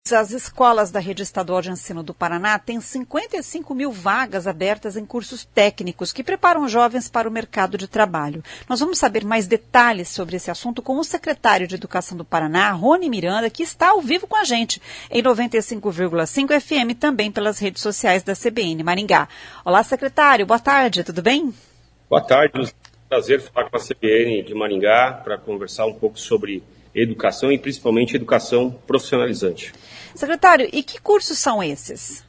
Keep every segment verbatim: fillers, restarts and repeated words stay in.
As escolas da Rede Estadual de Ensino do Paraná têm cinquenta e cinco mil vagas abertas em cursos técnicos que preparam jovens para o mercado de trabalho. Nós vamos saber mais detalhes sobre esse assunto com o secretário de Educação do Paraná, Rony Miranda, que está ao vivo com a gente em noventa e cinco vírgula cinco F M, também pelas redes sociais da C B N Maringá. Olá, secretário, boa tarde, tudo bem? Boa tarde, prazer falar com a C B N de Maringá para conversar um pouco sobre educação e principalmente educação profissionalizante. Secretário, e que cursos são esses?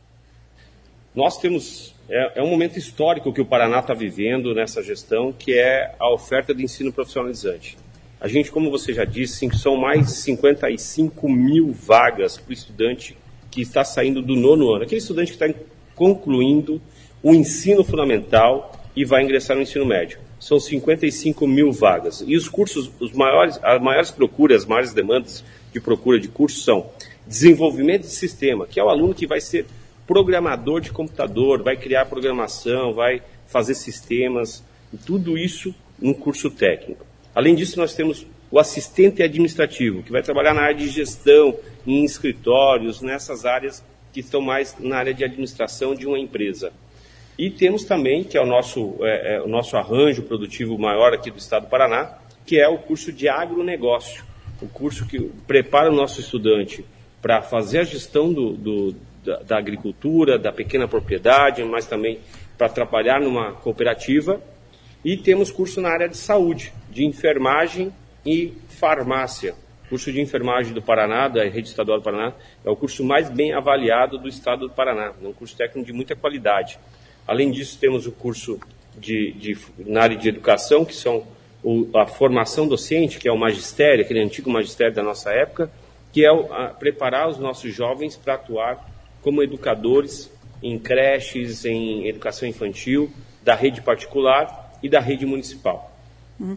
Nós temos, é, é um momento histórico que o Paraná está vivendo nessa gestão, que é a oferta de ensino profissionalizante. A gente, como você já disse, são mais de cinquenta e cinco mil vagas para o estudante que está saindo do nono ano. Aquele estudante que está concluindo o ensino fundamental e vai ingressar no ensino médio. São cinquenta e cinco mil vagas. E os cursos, os maiores, as maiores procuras, as maiores demandas de procura de cursos são desenvolvimento de sistema, que é o aluno que vai ser programador de computador, vai criar programação, vai fazer sistemas, e tudo isso num curso técnico. Além disso, nós temos o assistente administrativo, que vai trabalhar na área de gestão, em escritórios, nessas áreas que estão mais na área de administração de uma empresa. E temos também, que é o nosso, é, é, o nosso arranjo produtivo maior aqui do estado do Paraná, que é o curso de agronegócio, o curso que prepara o nosso estudante para fazer a gestão do, do, da, da agricultura, da pequena propriedade, mas também para trabalhar numa cooperativa. E temos curso na área de saúde, de enfermagem e farmácia. O curso de enfermagem do Paraná, da Rede Estadual do Paraná, é o curso mais bem avaliado do estado do Paraná. É um curso técnico de muita qualidade. Além disso, temos o curso de, de, na área de educação, que são o, a formação docente, que é o magistério, aquele antigo magistério da nossa época, que é o, a, preparar os nossos jovens para atuar como educadores em creches, em educação infantil, da rede particular e da rede municipal. Hum.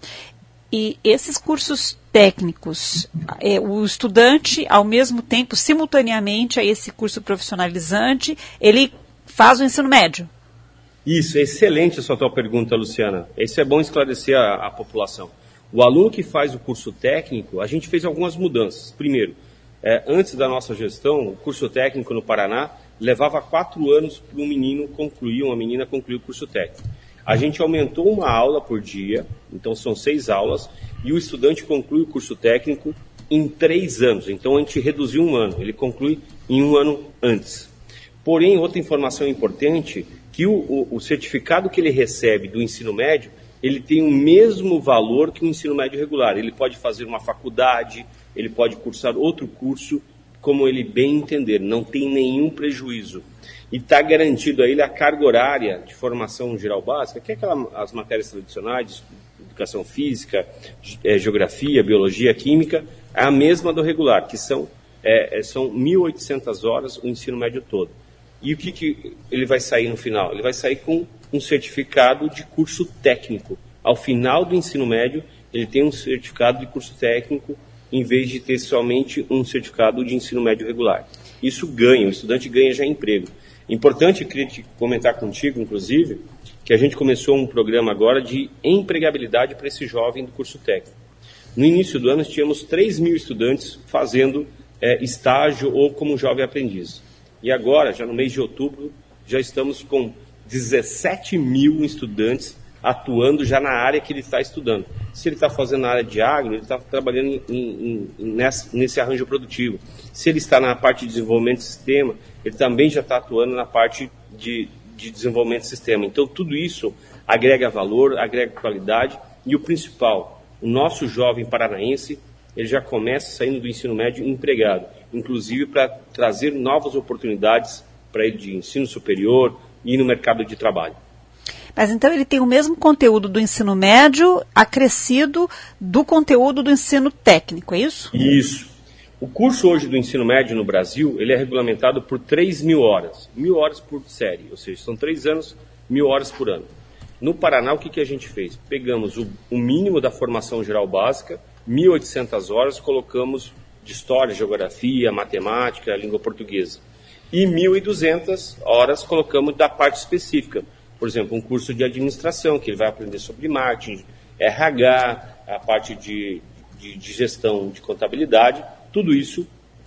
E esses cursos técnicos, é, o estudante, ao mesmo tempo, simultaneamente a esse curso profissionalizante, ele faz o ensino médio? Isso, é excelente a sua tua pergunta, Luciana. Isso é bom esclarecer a, a população. O aluno que faz o curso técnico, a gente fez algumas mudanças. Primeiro, é, antes da nossa gestão, o curso técnico no Paraná levava quatro anos para um menino concluir, uma menina concluir o curso técnico. A gente aumentou uma aula por dia, então são seis aulas, e o estudante conclui o curso técnico em três anos. Então a gente reduziu um ano, ele conclui em um ano antes. Porém, outra informação importante, que o, o, o certificado que ele recebe do ensino médio, ele tem o mesmo valor que o ensino médio regular. Ele pode fazer uma faculdade, ele pode cursar outro curso, como ele bem entender, não tem nenhum prejuízo. E está garantido a ele a carga horária de formação geral básica, que é aquela, as matérias tradicionais, educação física, geografia, biologia, química, é a mesma do regular, que são, é, são mil e oitocentas horas o ensino médio todo. E o que, que ele vai sair no final? Ele vai sair com um certificado de curso técnico. Ao final do ensino médio, ele tem um certificado de curso técnico, em vez de ter somente um certificado de ensino médio regular. Isso ganha, o estudante ganha já emprego. Importante, eu queria te comentar contigo, inclusive, que a gente começou um programa agora de empregabilidade para esse jovem do curso técnico. No início do ano, nós tínhamos três mil estudantes fazendo é, estágio ou como jovem aprendiz. E agora, já no mês de outubro, já estamos com dezessete mil estudantes atuando já na área que ele está estudando. Se ele está fazendo na área de agro, ele está trabalhando em, em, nesse, nesse arranjo produtivo. Se ele está na parte de desenvolvimento de sistema, ele também já está atuando na parte de, de desenvolvimento de sistema. Então, tudo isso agrega valor, agrega qualidade e o principal, o nosso jovem paranaense, ele já começa saindo do ensino médio empregado, inclusive para trazer novas oportunidades para ele de ensino superior e no mercado de trabalho. Mas então ele tem o mesmo conteúdo do ensino médio acrescido do conteúdo do ensino técnico, é isso? Isso. O curso hoje do ensino médio no Brasil, ele é regulamentado por três mil horas, mil horas por série, ou seja, são três anos, mil horas por ano. No Paraná, o que, que a gente fez? Pegamos o, o mínimo da formação geral básica, mil e oitocentas horas, colocamos de história, geografia, matemática, língua portuguesa. E mil e duzentas horas colocamos da parte específica. Por exemplo, um curso de administração, que ele vai aprender sobre marketing, R H, a parte de, de, de gestão de contabilidade, tudo isso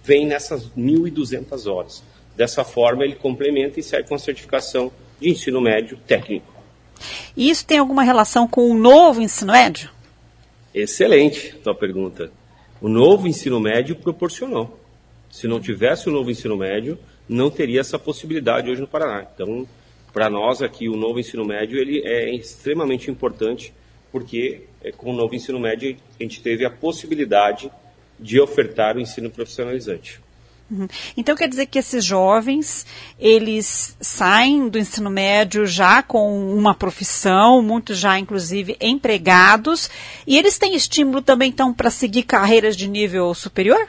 vem nessas mil e duzentas horas. Dessa forma, ele complementa e sai com a certificação de ensino médio técnico. E isso tem alguma relação com o novo ensino médio? Excelente a tua pergunta. O novo ensino médio proporcionou. Se não tivesse o novo ensino médio, não teria essa possibilidade hoje no Paraná. Então, para nós aqui, o novo ensino médio ele é extremamente importante, porque com o novo ensino médio a gente teve a possibilidade de ofertar o ensino profissionalizante. Uhum. Então quer dizer que esses jovens, eles saem do ensino médio já com uma profissão, muitos já inclusive empregados, e eles têm estímulo também então para seguir carreiras de nível superior?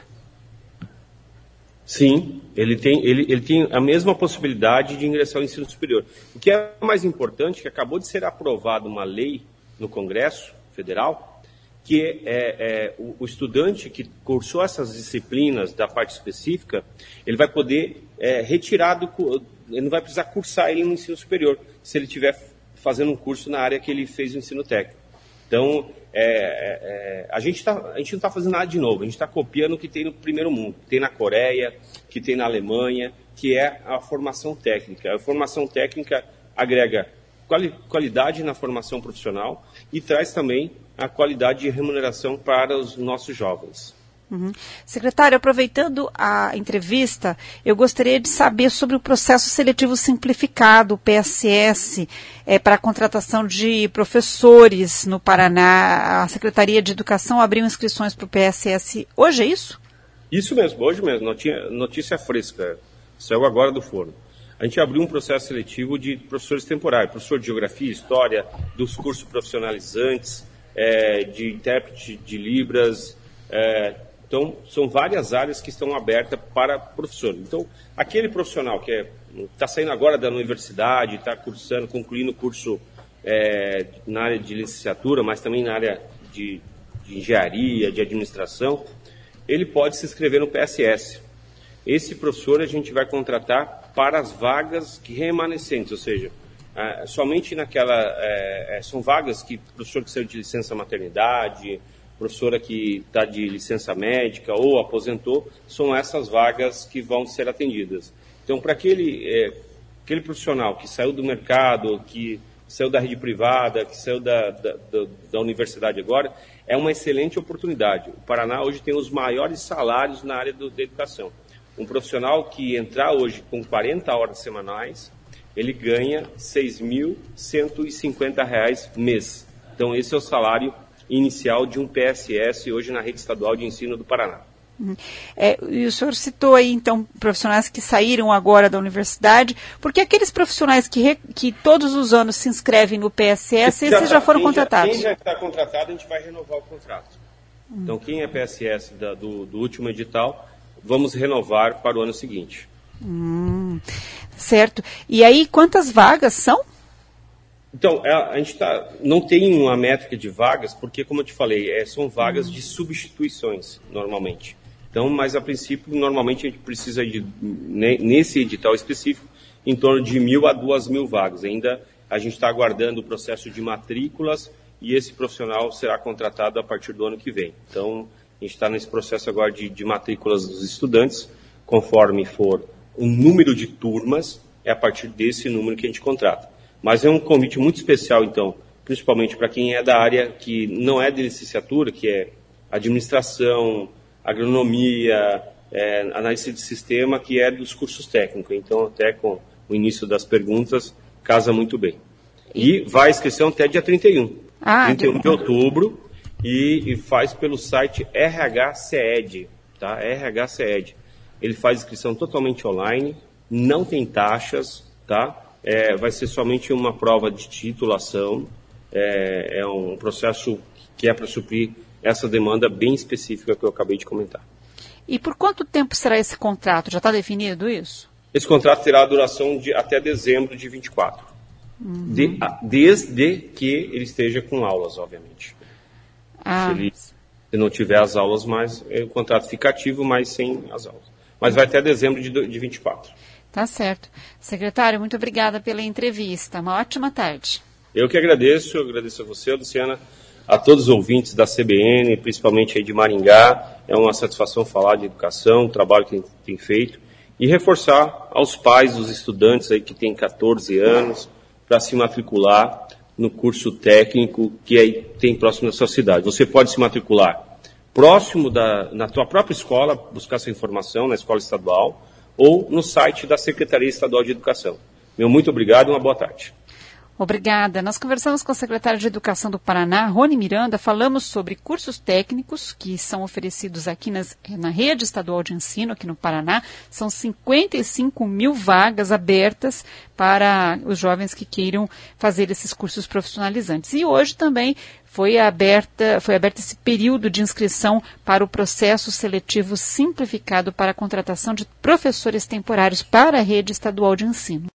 Sim, ele tem, ele, ele tem a mesma possibilidade de ingressar ao ensino superior. O que é mais importante é que acabou de ser aprovada uma lei no Congresso Federal, que é, é, o, o estudante que cursou essas disciplinas da parte específica, ele vai poder é, retirar do, ele não vai precisar cursar ele no ensino superior, se ele estiver fazendo um curso na área que ele fez o ensino técnico. Então, é, é, a, gente tá, a gente não está fazendo nada de novo, a gente está copiando o que tem no primeiro mundo, que tem na Coreia, que tem na Alemanha, que é a formação técnica. A formação técnica agrega quali, qualidade na formação profissional e traz também a qualidade de remuneração para os nossos jovens. Uhum. Secretário, aproveitando a entrevista, eu gostaria de saber sobre o processo seletivo simplificado, o P S S, é, para a contratação de professores no Paraná. A Secretaria de Educação abriu inscrições para o P S S hoje, é isso? Isso mesmo, hoje mesmo, notícia, notícia fresca, saiu agora do forno. A gente abriu um processo seletivo de professores temporários, professor de Geografia, História, dos cursos profissionalizantes, é, de intérprete de Libras. É, então, são várias áreas que estão abertas para professor. Então, aquele profissional que está é, saindo agora da universidade, está cursando, concluindo o curso é, na área de licenciatura, mas também na área de, de engenharia, de administração, ele pode se inscrever no P S S. Esse professor a gente vai contratar para as vagas remanescentes, ou seja, é, somente naquela... É, é, são vagas que o professor que saiu de licença maternidade, professora que está de licença médica ou aposentou, são essas vagas que vão ser atendidas. Então, para aquele, é, aquele profissional que saiu do mercado, que saiu da rede privada, que saiu da, da, da, da universidade agora, é uma excelente oportunidade. O Paraná hoje tem os maiores salários na área do, da educação. Um profissional que entrar hoje com quarenta horas semanais, ele ganha seis mil cento e cinquenta reais mês. Então, esse é o salário inicial de um P S S hoje na rede estadual de ensino do Paraná. Uhum. É, e o senhor citou aí, então, profissionais que saíram agora da universidade, porque aqueles profissionais que, re, que todos os anos se inscrevem no P S S, esses já, já foram quem contratados? Já, quem já está contratado, a gente vai renovar o contrato. Uhum. Então, quem é P S S da, do, do último edital, vamos renovar para o ano seguinte. Hum, certo. E aí, quantas vagas são? Então, a, a gente tá, não tem uma métrica de vagas, porque, como eu te falei, é, são vagas uhum. de substituições, normalmente. Então, mas a princípio, normalmente a gente precisa de, nesse edital específico, em torno de mil a duas mil vagas. Ainda a gente está aguardando o processo de matrículas e esse profissional será contratado a partir do ano que vem. Então, a gente está nesse processo agora de, de matrículas dos estudantes, conforme for o número de turmas, é a partir desse número que a gente contrata. Mas é um convite muito especial, então, principalmente para quem é da área que não é de licenciatura, que é administração, agronomia, é, análise de sistema, que é dos cursos técnicos. Então, até com o início das perguntas, casa muito bem. E vai a inscrição até dia trinta e um. Ah, trinta e um de outubro, e, e faz pelo site R H C E D, tá? R H C E D. Ele faz inscrição totalmente online, não tem taxas, tá? É, vai ser somente uma prova de titulação, é, é um processo que é para suprir essa demanda bem específica que eu acabei de comentar. E por quanto tempo será esse contrato? Já está definido isso? Esse contrato terá a duração de até dezembro de vinte e quatro, uhum. de, desde que ele esteja com aulas, obviamente. Ah. Se ele se não tiver as aulas, mais, o contrato fica ativo, mas sem as aulas. Mas vai até dezembro de, de vinte e quatro. Tá certo. Secretário, muito obrigada pela entrevista. Uma ótima tarde. Eu que agradeço, eu agradeço a você, Luciana. a todos os ouvintes da C B N, principalmente aí de Maringá. É uma satisfação falar de educação, o trabalho que tem, tem feito, e reforçar aos pais dos estudantes aí que têm quatorze anos para se matricular no curso técnico que aí tem próximo da sua cidade. Você pode se matricular próximo da, na tua própria escola, buscar essa informação na escola estadual, ou no site da Secretaria Estadual de Educação. Meu muito obrigado e uma boa tarde. Obrigada. Nós conversamos com a secretária de Educação do Paraná, Rony Miranda, falamos sobre cursos técnicos que são oferecidos aqui nas, na rede estadual de ensino, aqui no Paraná. São cinquenta e cinco mil vagas abertas para os jovens que queiram fazer esses cursos profissionalizantes. E hoje também foi aberta, foi aberto esse período de inscrição para o processo seletivo simplificado para a contratação de professores temporários para a rede estadual de ensino.